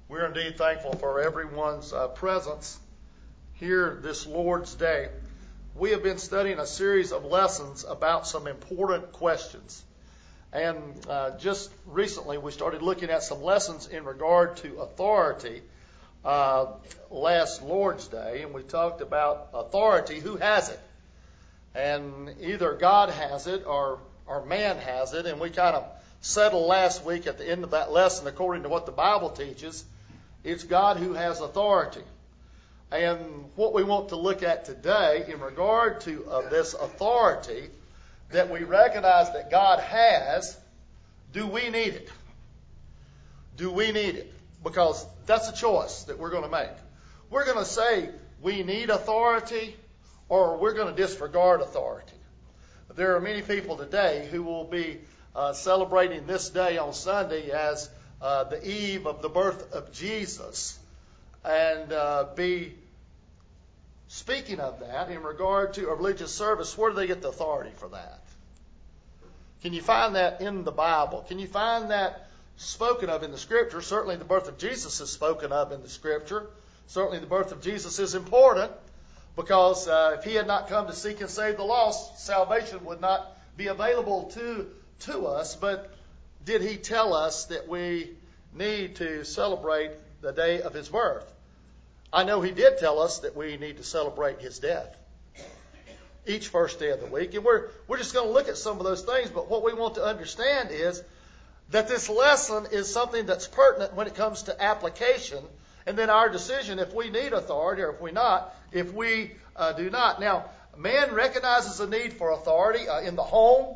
We're indeed thankful for everyone's presence here this Lord's Day. We have been studying a series of lessons about some important questions. And just recently we started looking at some lessons in regard to authority last Lord's Day. And we talked about authority, who has it? And either God has it or man has it. And we kind of settled last week at the end of that lesson, according to what the Bible teaches, it's God who has authority. And what we want to look at today in regard to this authority that we recognize that God has, do we need it? Do we need it? Because that's a choice that we're going to make. We're going to say we need authority, or we're going to disregard authority. There are many people today who will be celebrating this day on Sunday as the eve of the birth of Jesus, and be speaking of that in regard to a religious service. Where do they get the authority for that? Can you find that in the Bible? Can you find that spoken of in the Scripture? Certainly the birth of Jesus is spoken of in the Scripture. Certainly the birth of Jesus is important, because if he had not come to seek and save the lost, salvation would not be available to us. But did he tell us that we need to celebrate the day of his birth? I know he did tell us that we need to celebrate his death each first day of the week. And we're just going to look at some of those things. But what we want to understand is that this lesson is something that's pertinent when it comes to application, and then our decision if we need authority or if we do not. Now, man recognizes a need for authority in the home.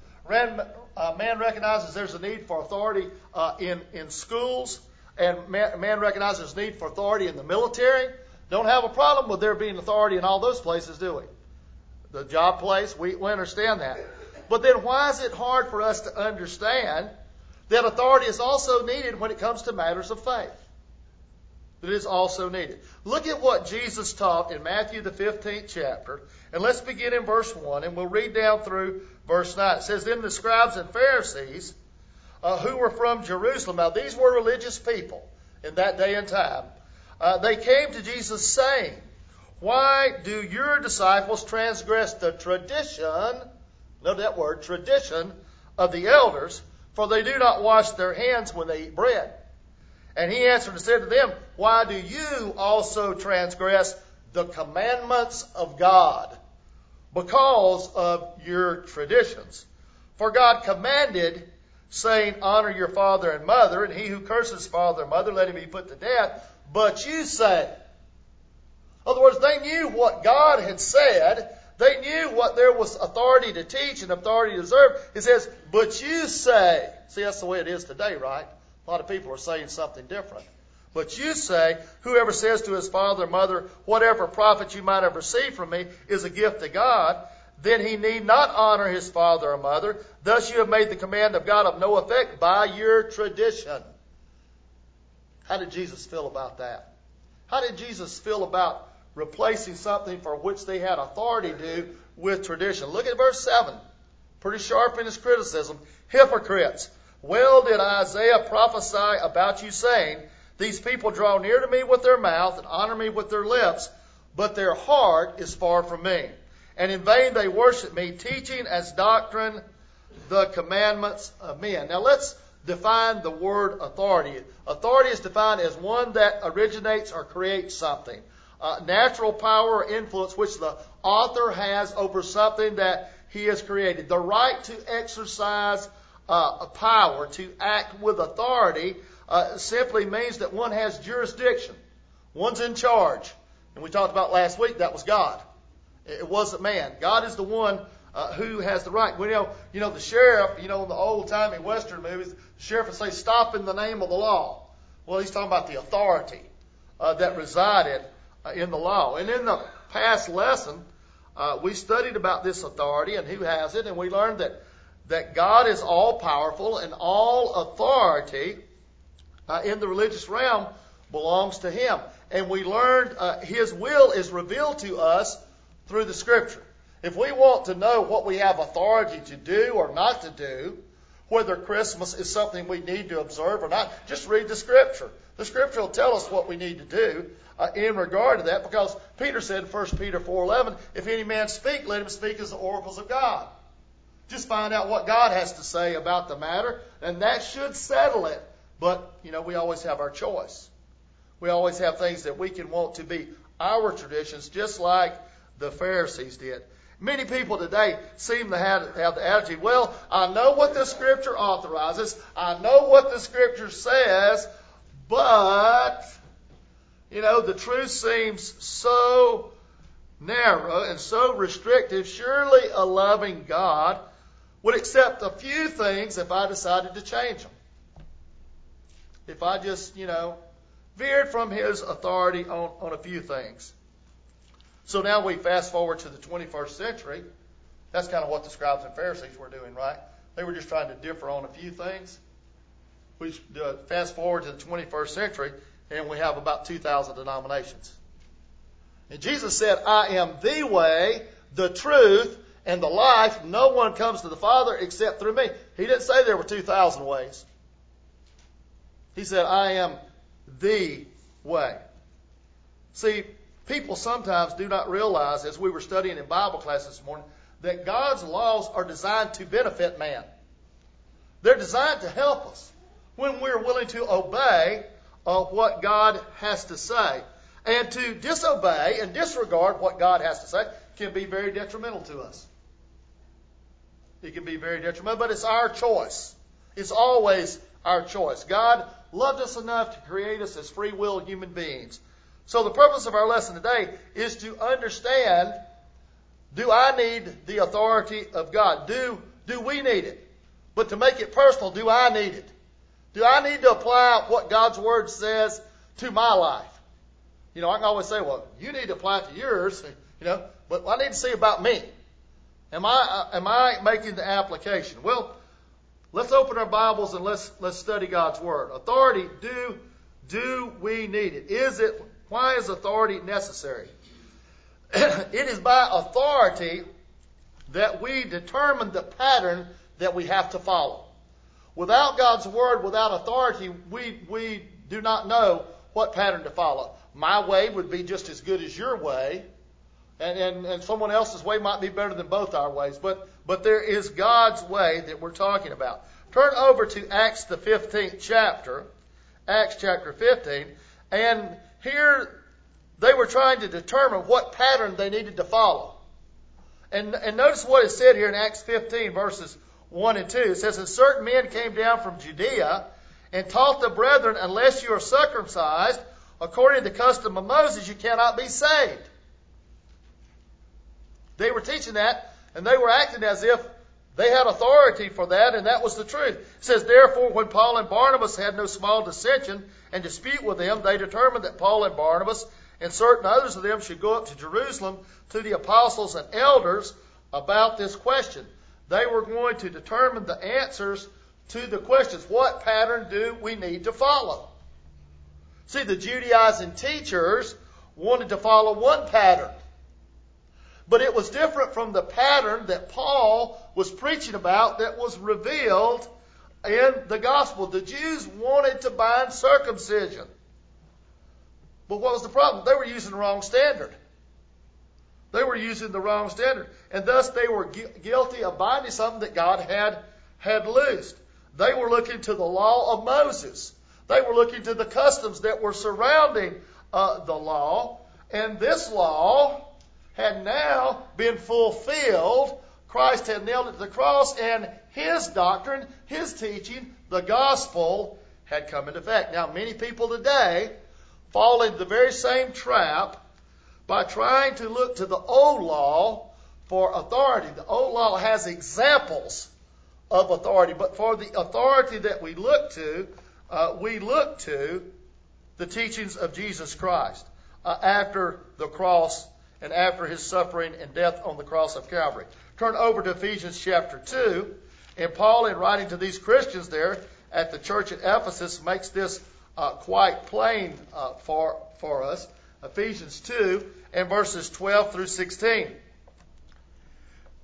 Man recognizes there's a need for authority in schools. And man recognizes need for authority in the military. Don't have a problem with there being authority in all those places, do we? The job place, we understand that. But then why is it hard for us to understand that authority is also needed when it comes to matters of faith? It is also needed. Look at what Jesus taught in Matthew the 15th chapter. And let's begin in verse 1, and we'll read down through verse 9. It says, "Then the scribes and Pharisees who were from Jerusalem," now these were religious people in that day and time, "they came to Jesus saying, 'Why do your disciples transgress the tradition,'" note that word, tradition, "'of the elders, for they do not wash their hands when they eat bread?' And he answered and said to them, 'Why do you also transgress the commandments of God? Because of your traditions. For God commanded, saying, honor your father and mother, and he who curses father and mother, let him be put to death. But you say,'" in other words, they knew what God had said. They knew what there was authority to teach and authority to observe. It says, "But you say," see, that's the way it is today, right? A lot of people are saying something different. "But you say, whoever says to his father or mother, whatever profit you might have received from me is a gift to God, then he need not honor his father or mother. Thus you have made the command of God of no effect by your tradition." How did Jesus feel about that? How did Jesus feel about replacing something for which they had authority to with tradition? Look at verse 7. Pretty sharp in his criticism. "Hypocrites, well did Isaiah prophesy about you, saying, these people draw near to me with their mouth and honor me with their lips, but their heart is far from me. And in vain they worship me, teaching as doctrine the commandments of men." Now let's define the word authority. Authority is defined as one that originates or creates something. Natural power or influence which the author has over something that he has created. The right to exercise power, to act with authority, simply means that one has jurisdiction. One's in charge. And we talked about last week, that was God. It wasn't man. God is the one who has the right. We know, the sheriff, in the old-timey Western movies, the sheriff would say, "Stop in the name of the law." Well, he's talking about the authority that resided in the law. And in the past lesson, we studied about this authority and who has it, and we learned that God is all-powerful, and all authority in the religious realm belongs to him. And we learned his will is revealed to us through the Scripture. If we want to know what we have authority to do or not to do, whether Christmas is something we need to observe or not. Just read the Scripture. The Scripture will tell us what we need to do in regard to that, because Peter said in 1 Peter 4:11, if any man speak, let him speak as the oracles of God. Just find out what God has to say about the matter, and that should settle it. But, we always have our choice. We always have things that we can want to be our traditions, just like the Pharisees did. Many people today seem to have the attitude, well, I know what the Scripture authorizes, I know what the Scripture says, but, the truth seems so narrow and so restrictive. Surely a loving God would accept a few things if I decided to change them. If I just, veered from His authority on a few things. So now we fast forward to the 21st century. That's kind of what the scribes and Pharisees were doing, right? They were just trying to differ on a few things. We fast forward to the 21st century, and we have about 2,000 denominations. And Jesus said, I am the way, the truth, and the life. No one comes to the Father except through me. He didn't say there were 2,000 ways. He said, I am the way. See, people sometimes do not realize, as we were studying in Bible class this morning, that God's laws are designed to benefit man. They're designed to help us when we're willing to obey what God has to say. And to disobey and disregard what God has to say can be very detrimental to us. It can be very detrimental, but it's our choice. It's always our choice. God loved us enough to create us as free will human beings. So the purpose of our lesson today is to understand, do I need the authority of God? Do we need it? But to make it personal, do I need it? Do I need to apply what God's Word says to my life? I can always say, well, you need to apply it to yours, but I need to see about me. Am I making the application? Well, let's open our Bibles and let's study God's Word. Authority, do we need it? Why is authority necessary? It is by authority that we determine the pattern that we have to follow. Without God's Word, without authority, we do not know what pattern to follow. My way would be just as good as your way, and someone else's way might be better than both our ways. But there is God's way that we're talking about. Turn over to Acts the 15th chapter, Acts chapter 15, and here they were trying to determine what pattern they needed to follow. And notice what is said here in Acts 15, verses 1 and 2. It says, and certain men came down from Judea and taught the brethren, unless you are circumcised, according to the custom of Moses, you cannot be saved. They were teaching that, and they were acting as if they had authority for that, and that was the truth. It says, therefore, when Paul and Barnabas had no small dissension and dispute with them, they determined that Paul and Barnabas and certain others of them should go up to Jerusalem to the apostles and elders about this question. They were going to determine the answers to the questions. What pattern do we need to follow? See, the Judaizing teachers wanted to follow one pattern. But it was different from the pattern that Paul was preaching about that was revealed in the gospel. The Jews wanted to bind circumcision. But what was the problem? They were using the wrong standard. They were using the wrong standard. And thus they were guilty of binding something that God had loosed. They were looking to the law of Moses. They were looking to the customs that were surrounding the law. And this law had now been fulfilled. Christ had nailed it to the cross, and His doctrine, His teaching, the gospel, had come into effect. Now, many people today fall into the very same trap by trying to look to the old law for authority. The old law has examples of authority, but for the authority that we look to the teachings of Jesus Christ after the cross and after His suffering and death on the cross of Calvary. Turn over to Ephesians chapter 2, and Paul, in writing to these Christians there at the church at Ephesus, makes this quite plain for us. Ephesians 2 and verses 12 through 16.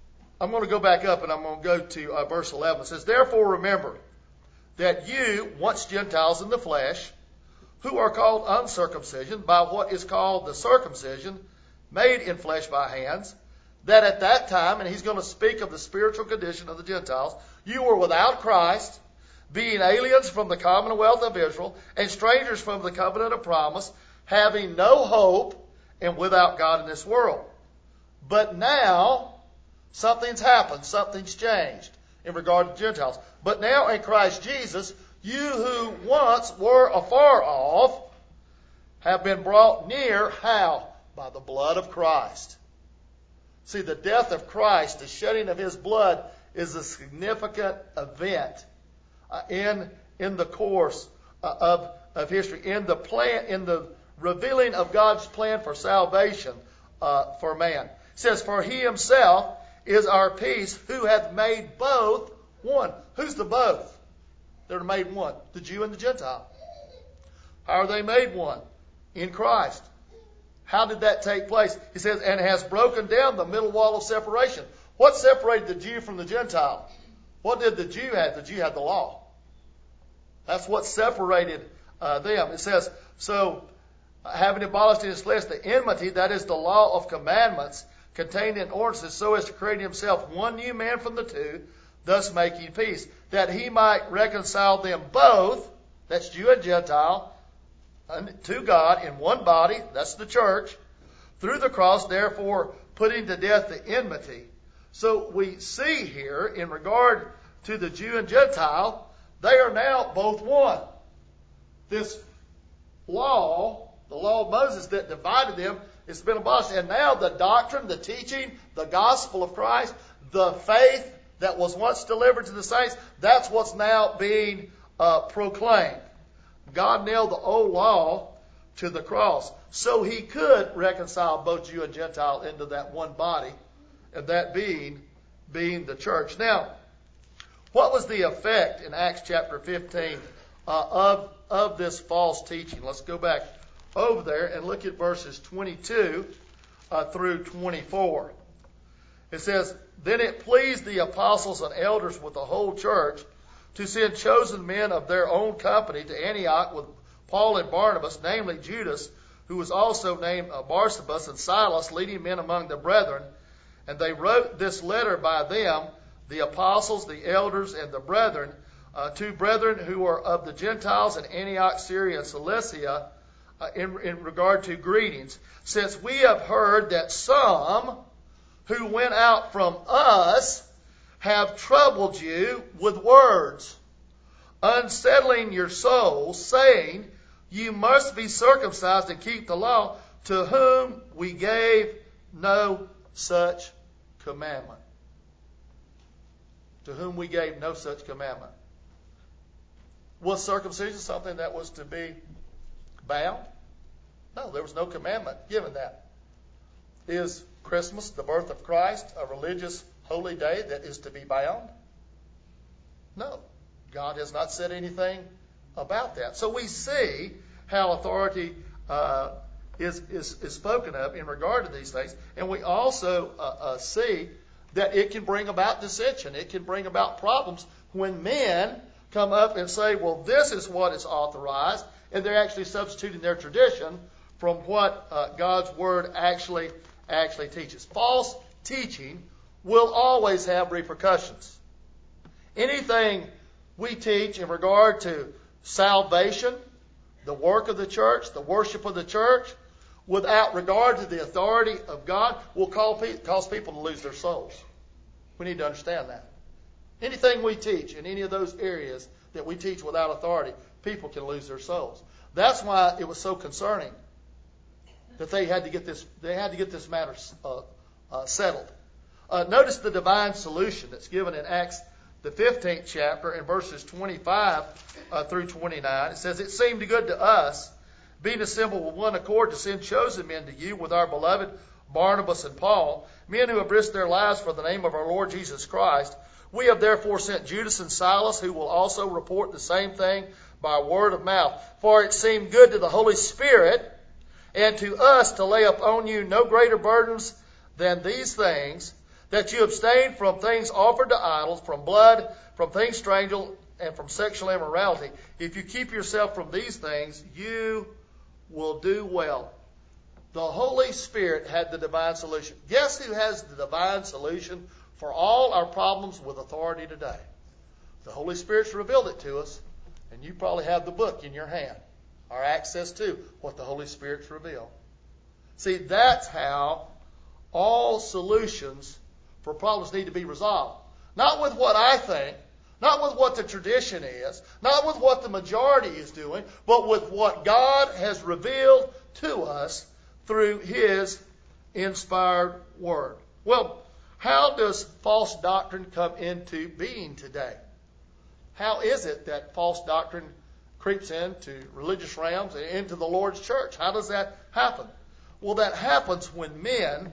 I'm going to go back up and I'm going to go to verse 11. It says, therefore remember that you, once Gentiles in the flesh, who are called uncircumcision by what is called the circumcision, made in flesh by hands, that at that time, and he's going to speak of the spiritual condition of the Gentiles, you were without Christ, being aliens from the commonwealth of Israel, and strangers from the covenant of promise, having no hope, and without God in this world. But now, something's happened, something's changed in regard to Gentiles. But now in Christ Jesus, you who once were afar off have been brought near. How? By the blood of Christ. See, the death of Christ, the shedding of his blood, is a significant event in the course of history, in the plan, in the revealing of God's plan for salvation for man. It says, for he himself is our peace, who hath made both one. Who's the both? They're made one. The Jew and the Gentile. How are they made one? In Christ. How did that take place? He says, and has broken down the middle wall of separation. What separated the Jew from the Gentile? What did the Jew have? The Jew had the law. That's what separated them. It says, so having abolished in his flesh the enmity, that is the law of commandments contained in ordinances, so as to create himself one new man from the two, thus making peace, that he might reconcile them both, that's Jew and Gentile, to God in one body, that's the church, through the cross, therefore putting to death the enmity. So we see here, in regard to the Jew and Gentile, they are now both one. This law, the law of Moses that divided them, it's been abolished. And now the doctrine, the teaching, the gospel of Christ, the faith that was once delivered to the saints, that's what's now being proclaimed. God nailed the old law to the cross so he could reconcile both Jew and Gentile into that one body, and that being the church. Now, what was the effect in Acts chapter 15 of this false teaching? Let's go back over there and look at verses 22 through 24. It says, then it pleased the apostles and elders with the whole church to send chosen men of their own company to Antioch with Paul and Barnabas, namely Judas, who was also named Barsabas, and Silas, leading men among the brethren. And they wrote this letter by them, the apostles, the elders, and the brethren, to brethren who were of the Gentiles in Antioch, Syria, and Cilicia, in regard to greetings. Since we have heard that some who went out from us have troubled you with words, unsettling your souls, saying, you must be circumcised and keep the law, to whom we gave no such commandment. To whom we gave no such commandment. Was circumcision something that was to be bound? No, there was no commandment given that. Is Christmas, the birth of Christ, a religious holy day that is to be bound? No. God has not said anything about that. So we see how authority is spoken of in regard to these things. And we also see that it can bring about dissension. It can bring about problems when men come up and say, well, this is what is authorized, and they're actually substituting their tradition from what God's Word actually teaches. False teaching will always have repercussions. Anything we teach in regard to salvation, the work of the church, the worship of the church, without regard to the authority of God, will cause people to lose their souls. We need to understand that. Anything we teach in any of those areas that we teach without authority, people can lose their souls. That's why it was so concerning that they had to get this matter settled. Notice the divine solution that's given in Acts the 15th chapter in verses 25 through 29. It says, it seemed good to us, being assembled with one accord, to send chosen men to you with our beloved Barnabas and Paul, men who have risked their lives for the name of our Lord Jesus Christ. We have therefore sent Judas and Silas, who will also report the same thing by word of mouth. For it seemed good to the Holy Spirit and to us to lay upon you no greater burdens than these things, that you abstain from things offered to idols, from blood, from things strangled, and from sexual immorality. If you keep yourself from these things, you will do well. The Holy Spirit had the divine solution. Guess who has the divine solution for all our problems with authority today? The Holy Spirit's revealed it to us, and you probably have the book in your hand, or access to what the Holy Spirit's revealed. See, that's how all solutions for problems need to be resolved. Not with what I think, not with what the tradition is, not with what the majority is doing, but with what God has revealed to us through His inspired Word. Well, how does false doctrine come into being today? How is it that false doctrine creeps into religious realms and into the Lord's church? How does that happen? Well, that happens when men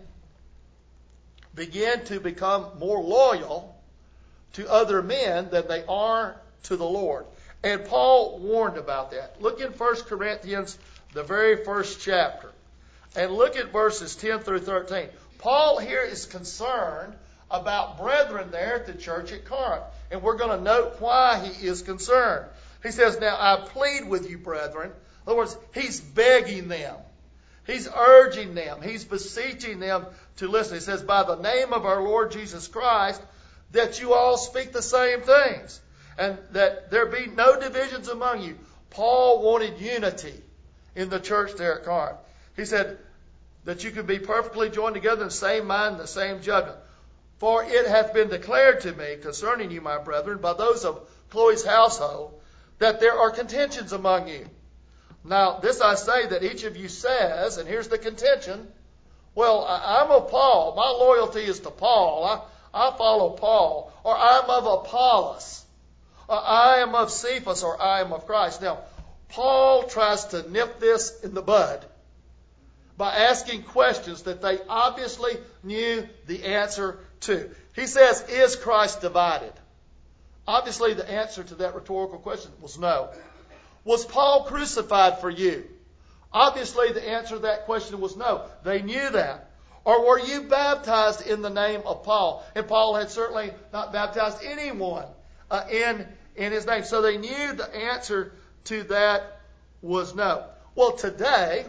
begin to become more loyal to other men than they are to the Lord. And Paul warned about that. Look in 1 Corinthians, the very first chapter, and look at verses 10 through 13. Paul here is concerned about brethren there at the church at Corinth. And we're going to note why he is concerned. He says, now I plead with you, brethren. In other words, he's begging them. He's urging them. He's beseeching them to listen. He says, by the name of our Lord Jesus Christ, that you all speak the same things, and that there be no divisions among you. Paul wanted unity in the church there at Corinth. He said that you could be perfectly joined together in the same mind and the same judgment. For it hath been declared to me concerning you, my brethren, by those of Chloe's household, that there are contentions among you. Now, this I say, that each of you says, and here's the contention, well, I'm of Paul. My loyalty is to Paul. I follow Paul. Or I'm of Apollos. Or I am of Cephas. Or I am of Christ. Now, Paul tries to nip this in the bud by asking questions that they obviously knew the answer to. He says, is Christ divided? Obviously, the answer to that rhetorical question was no. Was Paul crucified for you? Obviously, the answer to that question was no. They knew that. Or were you baptized in the name of Paul? And Paul had certainly not baptized anyone in his name. So they knew the answer to that was no. Well, today,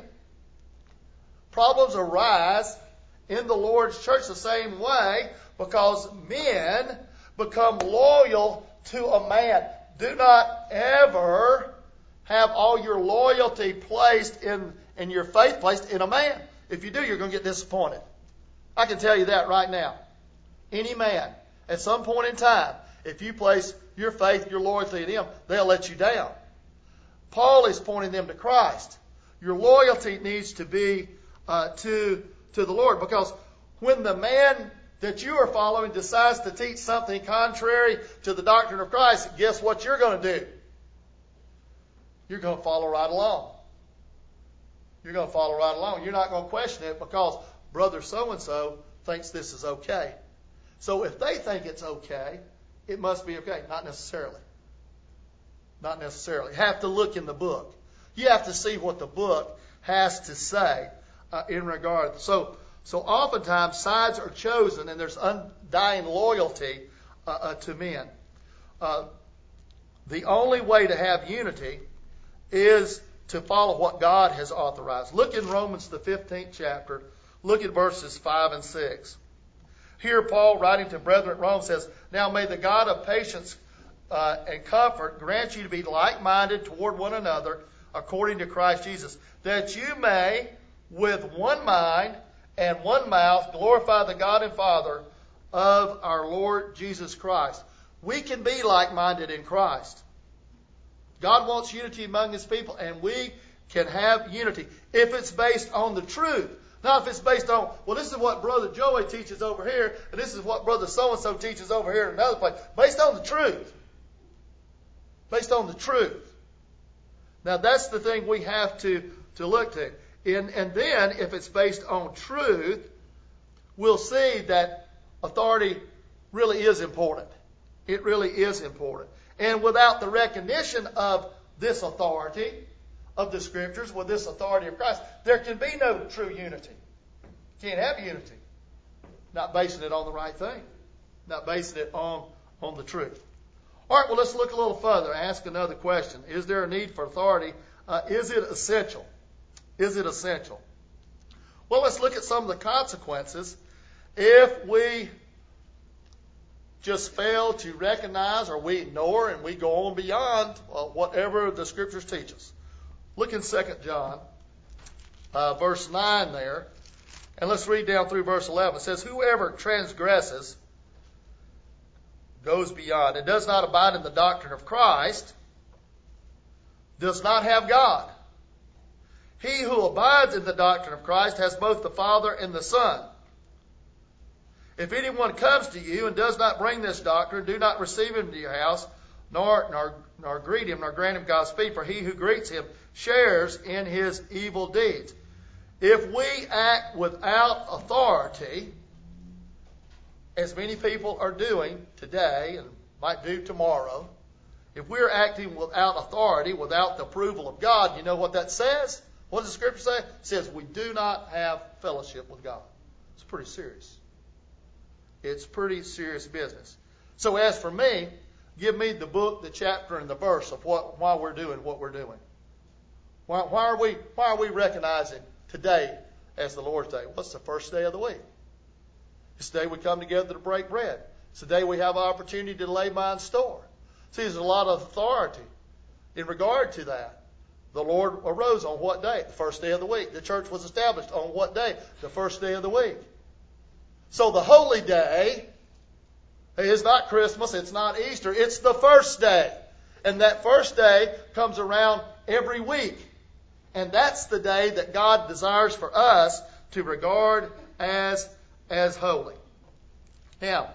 problems arise in the Lord's church the same way because men become loyal to a man. Do not ever have all your loyalty placed in your faith placed in a man. If you do, you're going to get disappointed. I can tell you that right now. Any man, at some point in time, if you place your faith, your loyalty in him, they'll let you down. Paul is pointing them to Christ. Your loyalty needs to be to the Lord, because when the man that you are following decides to teach something contrary to the doctrine of Christ, guess what you're going to do? You're going to follow right along. You're going to follow right along. You're not going to question it because brother so-and-so thinks this is okay. So if they think it's okay, it must be okay. Not necessarily. Not necessarily. You have to look in the book. You have to see what the book has to say in regard. So oftentimes sides are chosen and there's undying loyalty to men. The only way to have unity is to follow what God has authorized. Look in Romans, the 15th chapter. Look at verses 5 and 6. Here Paul, writing to brethren at Rome, says, now may the God of patience and comfort grant you to be like-minded toward one another according to Christ Jesus, that you may with one mind and one mouth glorify the God and Father of our Lord Jesus Christ. We can be like-minded in Christ. God wants unity among His people, and we can have unity if it's based on the truth. Not if it's based on, well, this is what Brother Joey teaches over here, and this is what Brother so-and-so teaches over here in another place. Based on the truth. Based on the truth. Now, that's the thing we have to look to. And then, if it's based on truth, we'll see that authority really is important. It really is important. And without the recognition of this authority, of the Scriptures, with this authority of Christ, there can be no true unity. Can't have unity. not basing it on the right thing, not basing it on the truth. All right, well, let's look a little further. Ask another question. Is there a need for authority? Is it essential? Is it essential? Well, let's look at some of the consequences if we just fail to recognize or we ignore and we go on beyond whatever the Scriptures teach us. Look in 2 John, verse 9 there, and let's read down through verse 11. It says, whoever transgresses goes beyond and does not abide in the doctrine of Christ does not have God. He who abides in the doctrine of Christ has both the Father and the Son. If anyone comes to you and does not bring this doctrine, do not receive him to your house, nor greet him, nor grant him Godspeed, for he who greets him shares in his evil deeds. If we act without authority, as many people are doing today and might do tomorrow, if we're acting without authority, without the approval of God, you know what that says? What does the Scripture say? It says we do not have fellowship with God. It's pretty serious. It's pretty serious business. So as for me, give me the book, the chapter, and the verse of why we're doing what we're doing. Why are we recognizing today as the Lord's Day? What's the first day of the week? It's the day we come together to break bread. It's the day we have an opportunity to lay by and store. See, there's a lot of authority in regard to that. The Lord arose on what day? The first day of the week. The church was established on what day? The first day of the week. So the holy day is not Christmas, it's not Easter, it's the first day. And that first day comes around every week. And that's the day that God desires for us to regard as holy. Now,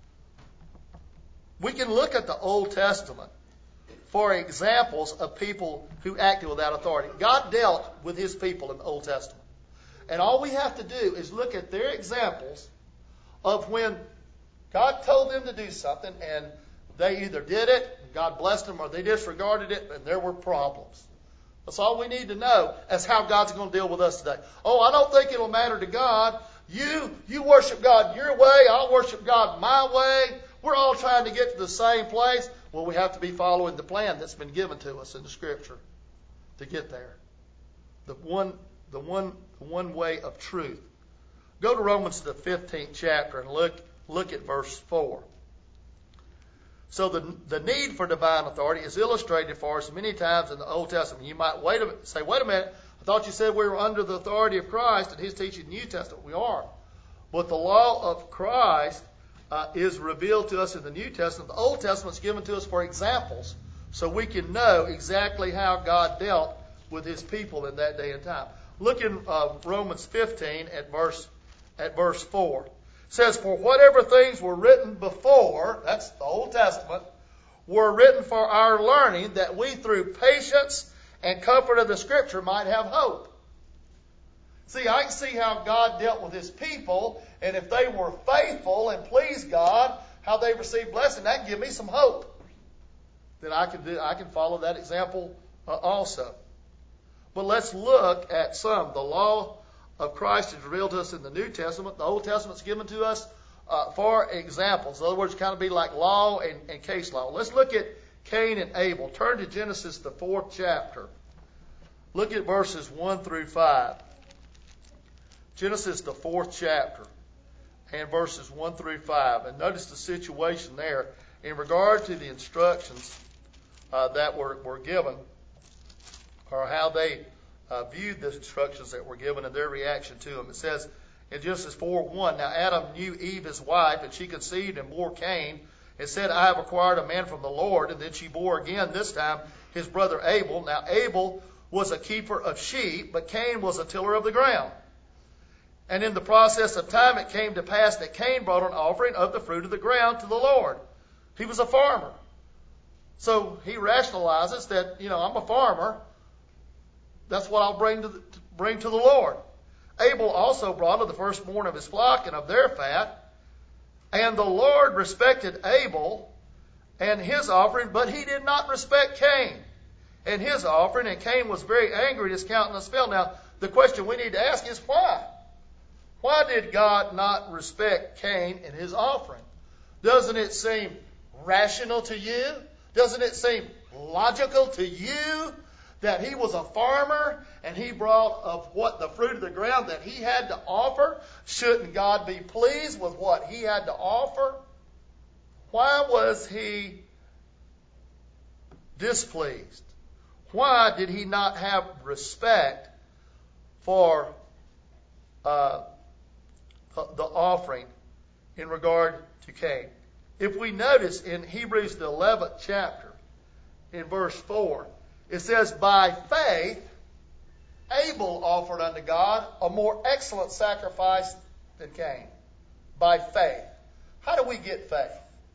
we can look at the Old Testament for examples of people who acted without authority. God dealt with his people in the Old Testament. And all we have to do is look at their examples of when God told them to do something and they either did it, and God blessed them, or they disregarded it, and there were problems. That's all we need to know as how God's going to deal with us today. Oh, I don't think it'll matter to God. You worship God your way, I'll worship God my way. We're all trying to get to the same place. Well, we have to be following the plan that's been given to us in the Scripture to get there. The one way of truth. Go to Romans the 15th chapter and look at verse 4. So the need for divine authority is illustrated for us many times in the Old Testament. You might say, wait a minute, I thought you said we were under the authority of Christ and his teaching in the New Testament. We are. But the law of Christ is revealed to us in the New Testament. The Old Testament is given to us for examples so we can know exactly how God dealt with his people in that day and time. Look in Romans 15 at verse 4. It says, for whatever things were written before, that's the Old Testament, were written for our learning, that we through patience and comfort of the Scripture might have hope. See, I can see how God dealt with his people, and if they were faithful and pleased God, how they received blessing, that can give me some hope that I can follow that example also. But let's look at some. The law of Christ is revealed to us in the New Testament. The Old Testament is given to us for examples. In other words, kind of be like law and case law. Let's look at Cain and Abel. Turn to Genesis, the 4th chapter. Look at verses 1 through 5. Genesis, the 4th chapter, and verses 1 through 5. And notice the situation there in regard to the instructions that were given, or how they viewed the instructions that were given and their reaction to them. It says in Genesis 4:1, now Adam knew Eve his wife, and she conceived and bore Cain, and said, I have acquired a man from the Lord. And then she bore again, this time, his brother Abel. Now Abel was a keeper of sheep, but Cain was a tiller of the ground. And in the process of time it came to pass that Cain brought an offering of the fruit of the ground to the Lord. He was a farmer. So he rationalizes that, I'm a farmer. That's what I'll bring to the Lord. Abel also brought of the firstborn of his flock and of their fat. And the Lord respected Abel and his offering, but he did not respect Cain and his offering. And Cain was very angry, and his countenance fell. Now, the question we need to ask is why? Why did God not respect Cain and his offering? Doesn't it seem rational to you? Doesn't it seem logical to you that he was a farmer and he brought of what the fruit of the ground that he had to offer? Shouldn't God be pleased with what he had to offer? Why was he displeased? Why did he not have respect for the offering in regard to Cain? If we notice in Hebrews the 11th chapter, in verse 4, it says, by faith Abel offered unto God a more excellent sacrifice than Cain. By faith. How do we get faith?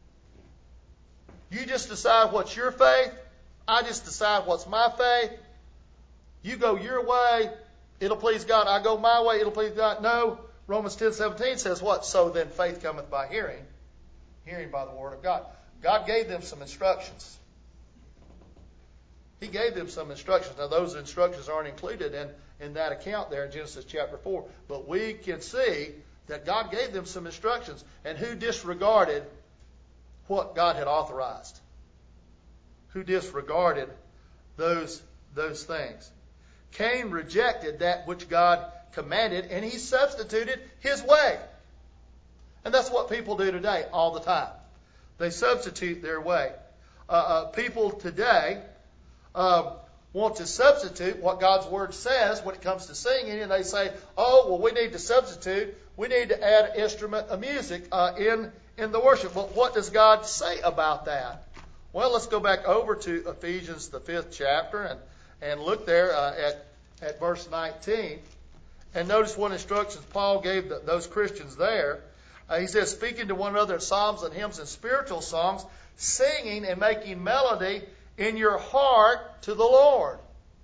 You just decide what's your faith. I just decide what's my faith. You go your way, it'll please God. I go my way, it'll please God. No. Romans 10:17 says what? So then faith cometh by hearing. Hearing by the word of God. God gave them some instructions. He gave them some instructions. Now those instructions aren't included in that account there in Genesis chapter 4. But we can see that God gave them some instructions. And who disregarded what God had authorized? Who disregarded those things? Cain rejected that which God commanded, and he substituted his way. And that's what people do today all the time. They substitute their way. People today want to substitute what God's Word says when it comes to singing, and they say, oh, well, we need to substitute. We need to add an instrument of music in the worship. But what does God say about that? Well, let's go back over to Ephesians, the 5th chapter, and look there at verse 19. And notice what instructions Paul gave those Christians there. He says, speaking to one another in psalms and hymns and spiritual songs, singing and making melody in your heart to the Lord.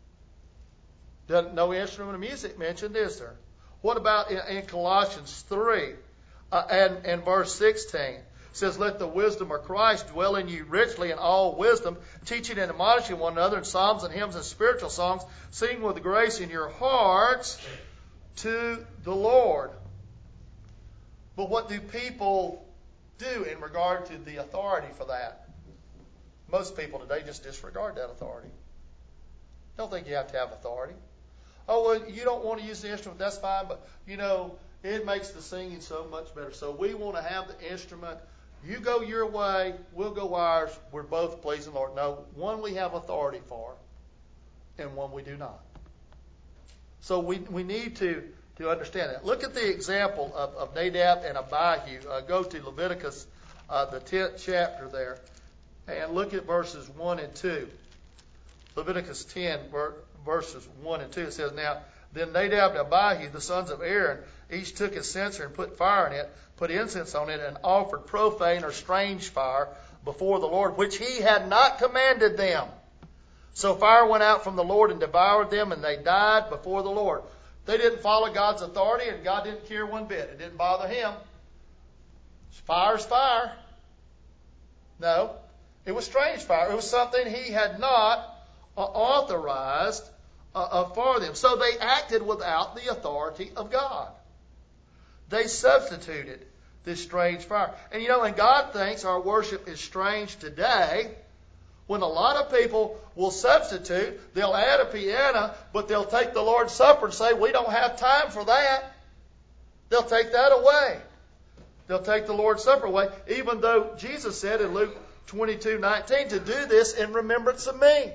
No instrument of music mentioned, is there? What about in Colossians 3 and verse 16? It says, let the wisdom of Christ dwell in you richly in all wisdom, teaching and admonishing one another in psalms and hymns and spiritual songs, singing with grace in your hearts to the Lord. But what do people do in regard to the authority for that? Most people today just disregard that authority. Don't think you have to have authority. Oh, well, you don't want to use the instrument, that's fine, but, it makes the singing so much better. So we want to have the instrument. You go your way, we'll go ours. We're both pleasing the Lord. No, one we have authority for, and one we do not. So we need to understand that. Look at the example of Nadab and Abihu. Go to Leviticus, the 10th chapter there, and look at verses 1 and 2. Leviticus 10, verses 1 and 2. It says, now, then Nadab and Abihu, the sons of Aaron, each took his censer and put fire in it, put incense on it, and offered profane or strange fire before the Lord, which he had not commanded them. So fire went out from the Lord and devoured them, and they died before the Lord. They didn't follow God's authority, and God didn't care one bit. It didn't bother him. Fire's fire. No, it was strange fire. It was something he had not authorized for them. So they acted without the authority of God. They substituted this strange fire. And and God thinks our worship is strange today when a lot of people will substitute. They'll add a piano, but they'll take the Lord's Supper and say, we don't have time for that. They'll take that away. They'll take the Lord's Supper away, even though Jesus said in Luke 22:19 to do this in remembrance of me.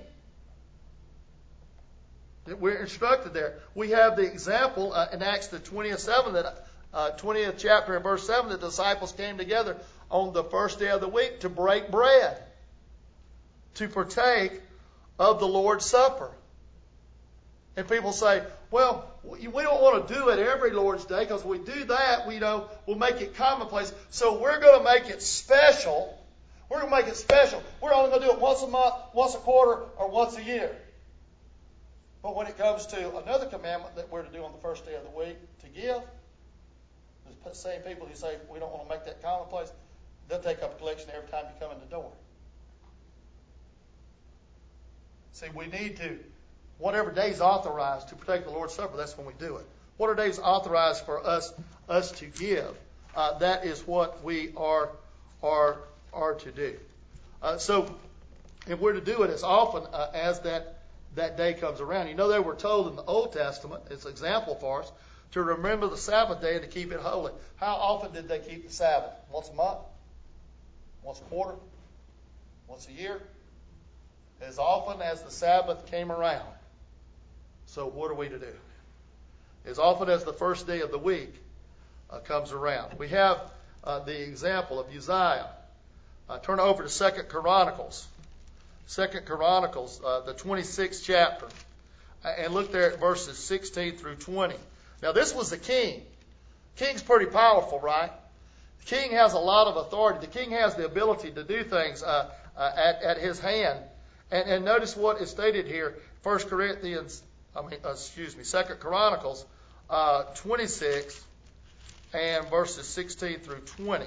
We're instructed there. We have the example in Acts the 20th chapter and verse 7, the disciples came together on the first day of the week to break bread, to partake of the Lord's Supper. And people say, well, we don't want to do it every Lord's Day, because if we do that, we'll make it commonplace. So we're going to make it special. We're going to make it special. We're only going to do it once a month, once a quarter, or once a year. But when it comes to another commandment that we're to do on the first day of the week, to give, the same people who say we don't want to make that commonplace, they'll take up a collection every time you come in the door. See, we need to, whatever day is authorized to partake of the Lord's Supper, that's when we do it. What are days authorized for us to give? That is what we are to do. So if we're to do it as often as that day comes around. You know, they were told in the Old Testament, it's an example for us, to remember the Sabbath day and to keep it holy. How often did they keep the Sabbath? Once a month? Once a quarter? Once a year? As often as the Sabbath came around. So what are we to do? As often as the first day of the week comes around. We have the example of Uzziah. Turn over to 2 Chronicles. 2 Chronicles, the 26th chapter. And look there at verses 16 through 20. Now this was the king. King's pretty powerful, right? The king has a lot of authority. The king has the ability to do things at his hand. And notice what is stated here. 2 Chronicles 26 and verses 16 through 20. It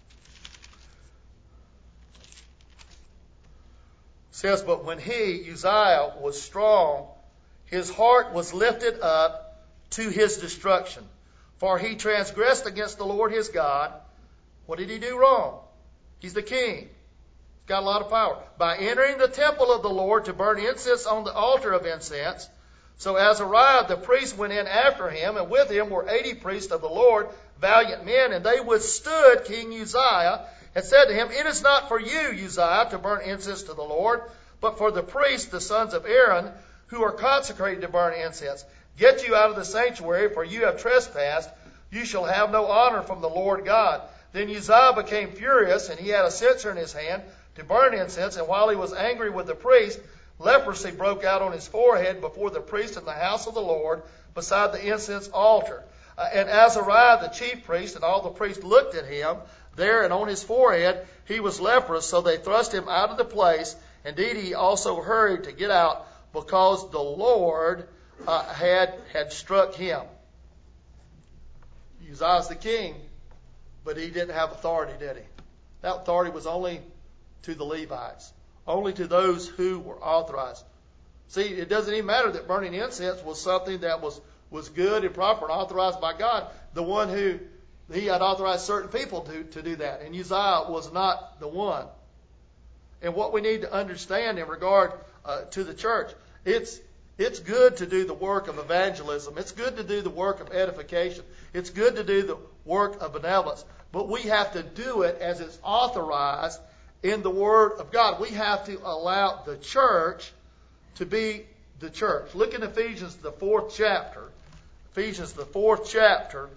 says, but when he, Uzziah, was strong, his heart was lifted up to his destruction. For he transgressed against the Lord his God. What did he do wrong? He's the king. He's got a lot of power. By entering the temple of the Lord to burn incense on the altar of incense. So Azariah the priest went in after him, and with him were 80 priests of the Lord, valiant men, and they withstood King Uzziah, and said to him, it is not for you, Uzziah, to burn incense to the Lord, but for the priests, the sons of Aaron, who are consecrated to burn incense. Get you out of the sanctuary, for you have trespassed. You shall have no honor from the Lord God. Then Uzziah became furious, and he had a censer in his hand to burn incense. And while he was angry with the priest, leprosy broke out on his forehead before the priest in the house of the Lord, beside the incense altar. And Azariah the chief priest and all the priests looked at him there, and on his forehead he was leprous. So they thrust him out of the place. Indeed, he also hurried to get out, because the Lord had struck him. Uzziah's the king, but he didn't have authority, did he? That authority was only to the Levites, only to those who were authorized. See, it doesn't even matter that burning incense was something that was good and proper and authorized by God. The one who he had authorized certain people to do that, and Uzziah was not the one. And what we need to understand in regard to the church, it's good to do the work of evangelism. It's good to do the work of edification. It's good to do the work of benevolence. But we have to do it as it's authorized in the Word of God. We have to allow the church to be the church. Look in Ephesians, the 4th chapter. Ephesians, the 4th chapter,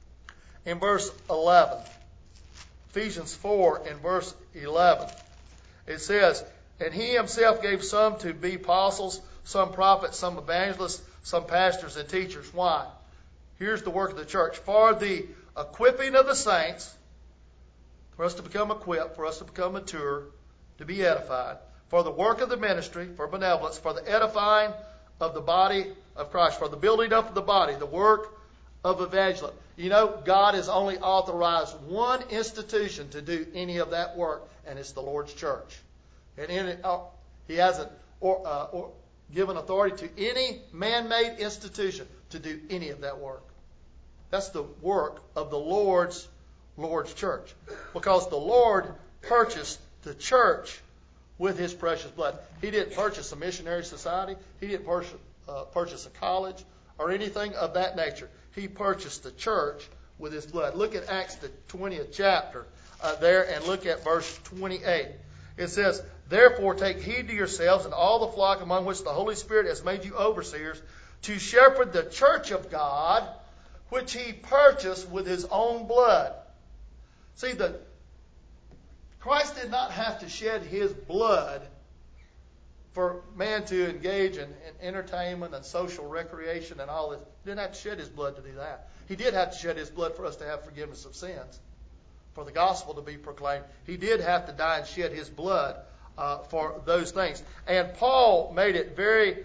in verse 11. Ephesians 4 in verse 11. It says, and he himself gave some to be apostles, some prophets, some evangelists, some pastors and teachers. Why? Here's the work of the church. For the equipping of the saints, for us to become equipped, for us to become mature, to be edified. For the work of the ministry, for benevolence, for the edifying of the body of Christ, for the building up of the body, the work of evangelism. You know, God has only authorized one institution to do any of that work, and it's the Lord's church. And in it, he hasn't given authority to any man-made institution to do any of that work. That's the work of the Lord's church. Because the Lord purchased the church with his precious blood. He didn't purchase a missionary society. He didn't purchase a college or anything of that nature. He purchased the church with his blood. Look at Acts, the 20th chapter there, and look at verse 28. It says, therefore take heed to yourselves and all the flock among which the Holy Spirit has made you overseers, to shepherd the church of God, which he purchased with his own blood. See, Christ did not have to shed his blood for man to engage in entertainment and social recreation and all this. He didn't have to shed his blood to do that. He did have to shed his blood for us to have forgiveness of sins, for the gospel to be proclaimed. He did have to die and shed his blood for those things. And Paul made it very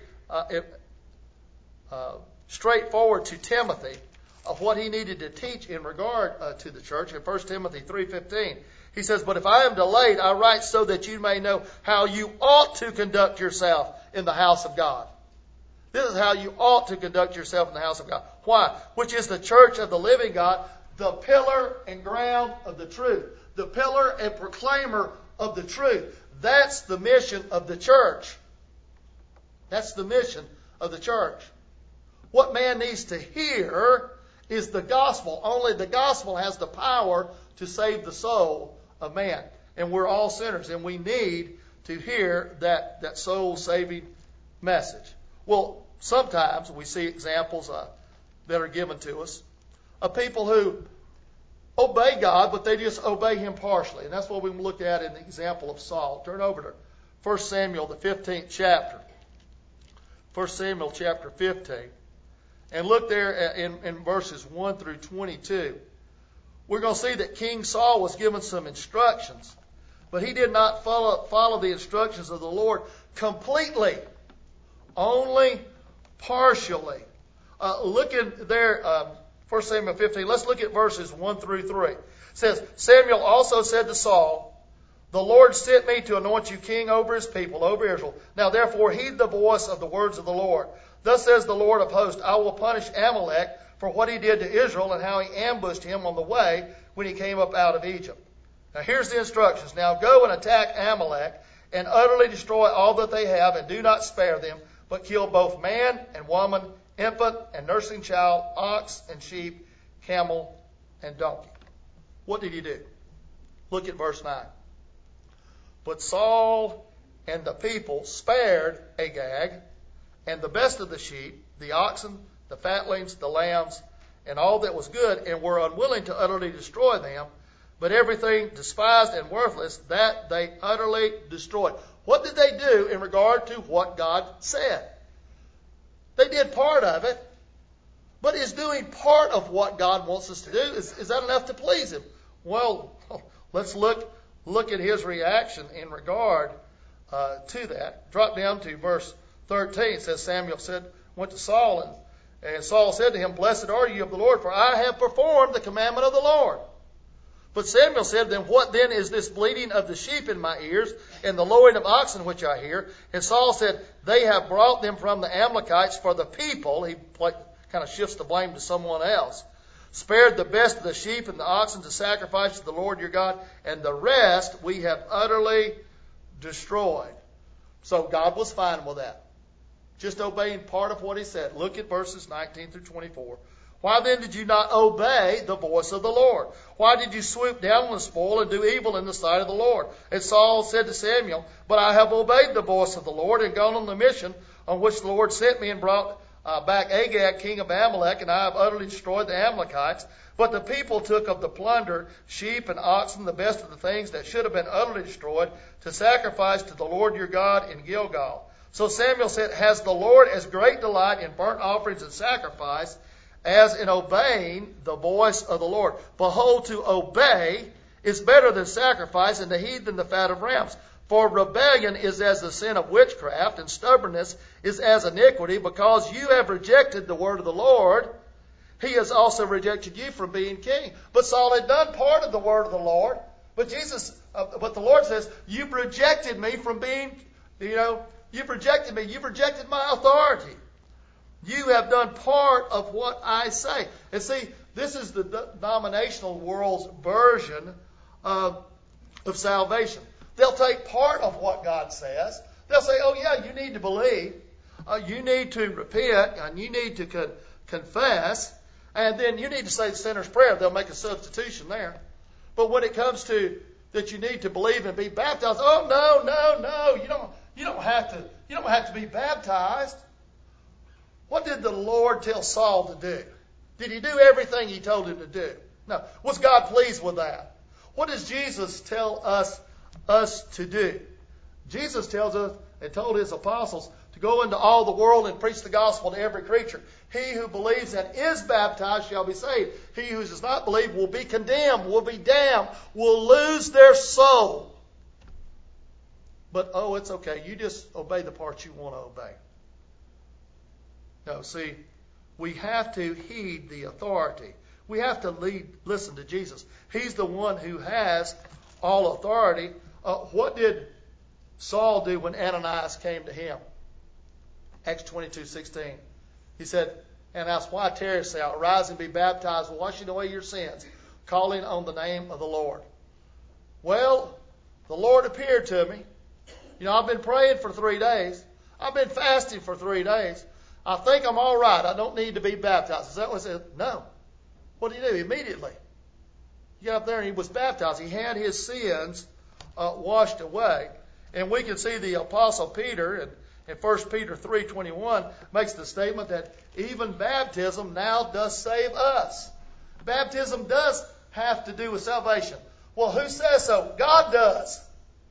straightforward to Timothy of what he needed to teach in regard to the church. In 1 Timothy 3:15, he says, but if I am delayed, I write so that you may know how you ought to conduct yourself in the house of God. This is how you ought to conduct yourself in the house of God. Why? Which is the church of the living God, the pillar and ground of the truth. The pillar and proclaimer of the truth. That's the mission of the church. That's the mission of the church. What man needs to hear is the gospel. Only the gospel has the power to save the soul of man. And we're all sinners, and we need to hear that soul-saving message. Well, sometimes we see examples that are given to us of people who obey God, but they just obey Him partially. And that's what we look at in the example of Saul. Turn over to 1 Samuel, the 15th chapter. 1 Samuel chapter 15. And look there in verses 1 through 22. We're going to see that King Saul was given some instructions, but he did not follow the instructions of the Lord completely, only partially. Look in there, 1 Samuel 15. Let's look at verses 1 through 3. It says, Samuel also said to Saul, the Lord sent me to anoint you king over his people, over Israel. Now therefore heed the voice of the words of the Lord. Thus says the Lord of hosts, I will punish Amalek for what he did to Israel and how he ambushed him on the way when he came up out of Egypt. Now here's the instructions. Now go and attack Amalek and utterly destroy all that they have, and do not spare them, but kill both man and woman, infant and nursing child, ox and sheep, camel and donkey. What did he do? Look at verse 9. But Saul and the people spared Agag and the best of the sheep, the oxen, the fatlings, the lambs, and all that was good, and were unwilling to utterly destroy them, but everything despised and worthless, that they utterly destroyed. What did they do in regard to what God said? They did part of it, but is doing part of what God wants us to do, is that enough to please Him? Well, let's look at his reaction in regard to that. Drop down to verse 13. It says, Samuel went to Saul, and Saul said to him, Blessed are you of the Lord, for I have performed the commandment of the Lord. But Samuel said, Then what then is this bleating of the sheep in my ears, and the lowing of oxen which I hear? And Saul said, They have brought them from the Amalekites, for the people, he kind of shifts the blame to someone else, spared the best of the sheep and the oxen to sacrifice to the Lord your God, and the rest we have utterly destroyed. So God was fine with that. Just obeying part of what He said. Look at verses 19 through 24. Why then did you not obey the voice of the Lord? Why did you swoop down on the spoil and do evil in the sight of the Lord? And Saul said to Samuel, But I have obeyed the voice of the Lord and gone on the mission on which the Lord sent me and brought back Agag, king of Amalek, and I have utterly destroyed the Amalekites. But the people took of the plunder, sheep and oxen, the best of the things that should have been utterly destroyed, to sacrifice to the Lord your God in Gilgal. So Samuel said, Has the Lord as great delight in burnt offerings and sacrifice as in obeying the voice of the Lord? Behold, to obey is better than sacrifice, and to heed than the fat of rams. For rebellion is as the sin of witchcraft, and stubbornness is as iniquity. Because you have rejected the word of the Lord, He has also rejected you from being king. But Saul had done part of the word of the Lord. But the Lord says, You've rejected me from being, you've rejected me. You've rejected my authority. You have done part of what I say. And see, this is the denominational world's version of salvation. They'll take part of what God says. They'll say, oh yeah, you need to believe. You need to repent, and you need to confess. And then you need to say the sinner's prayer. They'll make a substitution there. But when it comes to that you need to believe and be baptized, oh no, you don't have to be baptized. What did the Lord tell Saul to do? Did he do everything He told him to do? No. Was God pleased with that? What does Jesus tell us to do? Jesus tells us and told His apostles to go into all the world and preach the gospel to every creature. He who believes and is baptized shall be saved. He who does not believe will be condemned, will be damned, will lose their soul. But, it's okay. You just obey the part you want to obey. No, see, we have to heed the authority. We have to listen to Jesus. He's the one who has all authority. What did Saul do when Ananias came to him? Acts 22:16. He said, and asked, why tarriest thou? Arise and be baptized, washing away your sins, calling on the name of the Lord. Well, the Lord appeared to me. I've been praying for 3 days. I've been fasting for 3 days. I think I'm all right. I don't need to be baptized. Is that what he said? No. What did he do? Immediately, he got up there and he was baptized. He had his sins washed away. And we can see the Apostle Peter in 1 Peter 3:21 makes the statement that even baptism now does save us. Baptism does have to do with salvation. Well, who says so? God does.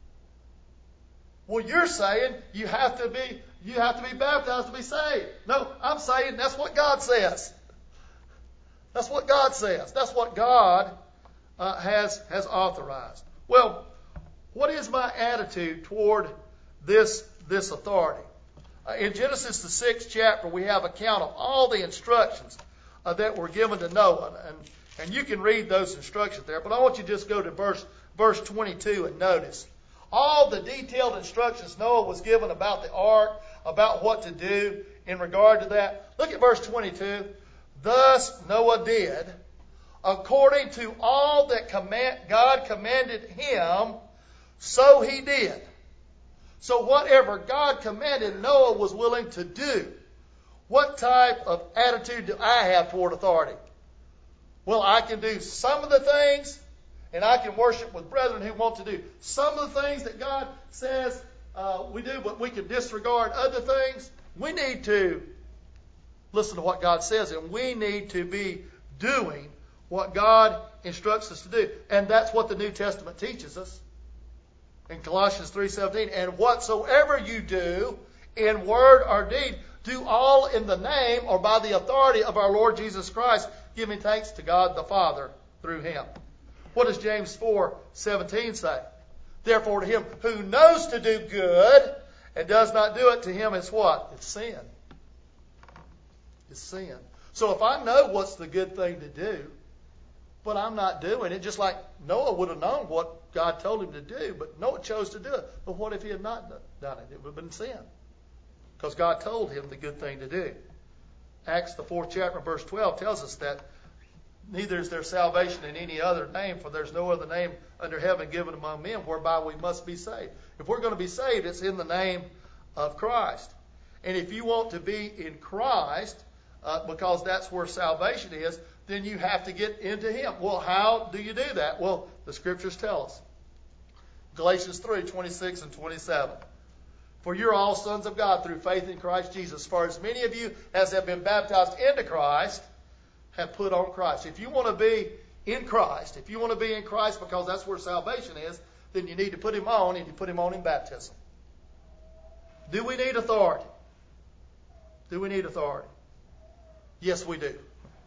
Well, you're saying you have to be baptized to be saved. No, I'm saying that's what God says. That's what God says. That's what God has authorized. Well, what is my attitude toward this authority? In Genesis the 6th chapter, we have account of all the instructions that were given to Noah, and you can read those instructions there. But I want you to just go to verse 22 and notice all the detailed instructions Noah was given about the ark, about what to do in regard to that. Look at verse 22. Thus Noah did, according to all that God commanded him, so he did. So whatever God commanded, Noah was willing to do. What type of attitude do I have toward authority? Well, I can do some of the things, and I can worship with brethren who want to do some of the things that God says we do, but we can disregard other things. We need to listen to what God says, and we need to be doing what God instructs us to do. And that's what the New Testament teaches us. In Colossians 3:17, and whatsoever you do in word or deed, do all in the name or by the authority of our Lord Jesus Christ, giving thanks to God the Father through him. What does James 4:17 say? Therefore to him who knows to do good and does not do it, to him is what? It's sin. It's sin. So if I know what's the good thing to do, but I'm not doing it, just like Noah would have known what God told him to do, but Noah chose to do it. But what if he had not done it? It would have been sin. Because God told him the good thing to do. Acts, the 4th chapter, verse 12, tells us that neither is there salvation in any other name, for there's no other name under heaven given among men whereby we must be saved. If we're going to be saved, it's in the name of Christ. And if you want to be in Christ, because that's where salvation is, then you have to get into him. Well, how do you do that? Well, the scriptures tell us. Galatians 3:26 and 27. For you're all sons of God through faith in Christ Jesus. For as many of you as have been baptized into Christ have put on Christ. If you want to be in Christ, because that's where salvation is, then you need to put him on, and you put him on in baptism. Do we need authority? Do we need authority? Yes, we do.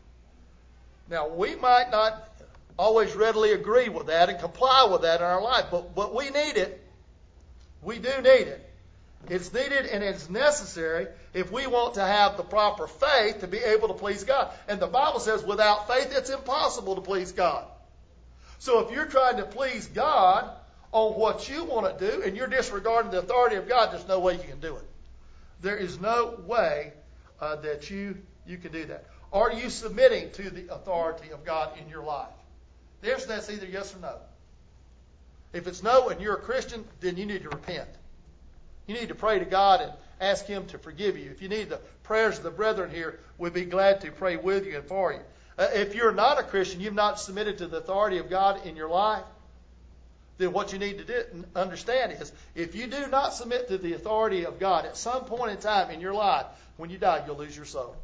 Now, we might not always readily agree with that and comply with that in our life, but we need it. We do need it. It's needed and it's necessary if we want to have the proper faith to be able to please God. And the Bible says without faith it's impossible to please God. So if you're trying to please God on what you want to do and you're disregarding the authority of God, there's no way you can do it. There is no way that you can do that. Are you submitting to the authority of God in your life? The answer to that's either yes or no. If it's no and you're a Christian, then you need to repent. You need to pray to God and ask him to forgive you. If you need the prayers of the brethren here, we'd be glad to pray with you and for you. If you're not a Christian, you've not submitted to the authority of God in your life, then what you need to understand is if you do not submit to the authority of God at some point in time in your life, when you die, you'll lose your soul.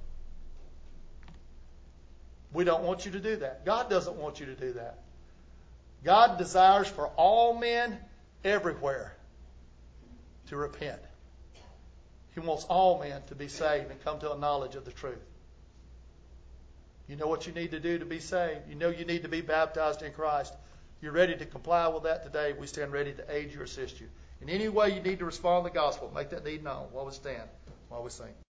We don't want you to do that. God doesn't want you to do that. God desires for all men everywhere to repent. He wants all men to be saved and come to a knowledge of the truth. You know what you need to do to be saved. You know you need to be baptized in Christ. You're ready to comply with that today. We stand ready to aid you or assist you. In any way you need to respond to the gospel, make that need known while we stand, while we sing.